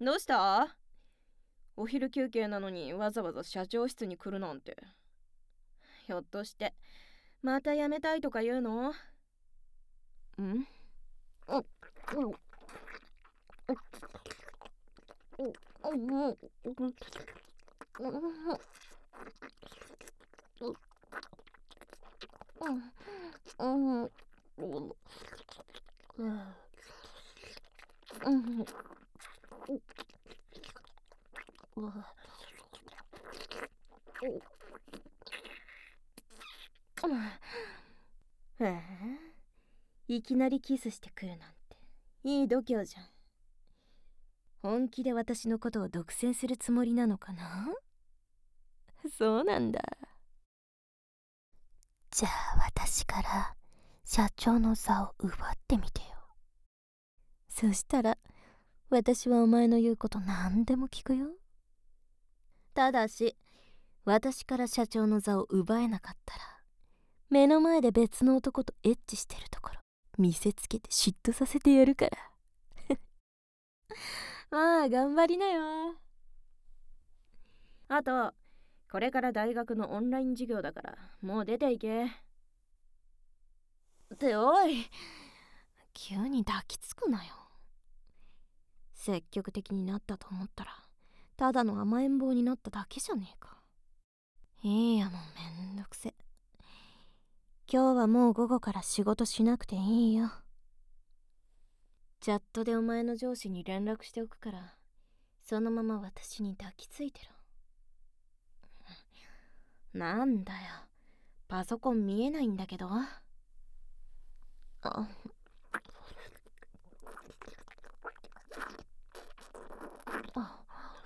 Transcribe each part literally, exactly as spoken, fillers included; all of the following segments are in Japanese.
どうした？お昼休憩なのにわざわざ社長室に来るなんて。ひょっとしてまた辞めたいとか言うの？ん？へえ、いきなりキスしてくるなんていい度胸じゃん。本気で私のことを独占するつもりなのかな？そうなんだ。 じゃあ私から社長の座を奪ってみてよ。 そしたら私はお前の言うこと何でも聞くよ。ただし私から社長の座を奪えなかったら、目の前で別の男とエッチしてるところ見せつけて嫉妬させてやるからまあ頑張りなよ。あとこれから大学のオンライン授業だからもう出ていけ。っておい、急に抱きつくなよ。積極的になったと思ったらただの甘えん坊になっただけじゃねえか。いいや、もうめんどくせ。今日はもう午後から仕事しなくていいよ。チャットでお前の上司に連絡しておくから、そのまま私に抱きついてろ。なんだよ、パソコン見えないんだけど。あ、あ、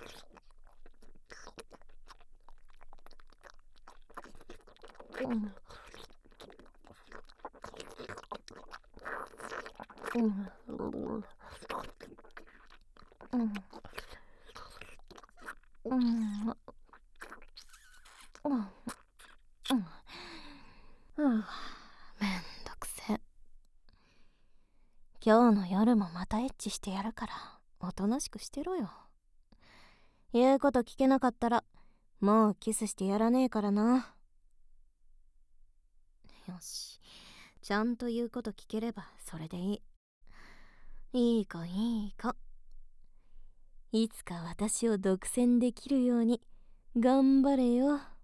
うん、うん、うん、うん、うん、うん、めんどくせ。今日の夜もまたエッチしてやるからおとなしくしてろよ。言うこと聞けなかったらもうキスしてやらねえからな。よし、ちゃんと言うこと聞ければそれでいい。いい子いい子。いつか私を独占できるように頑張れよ。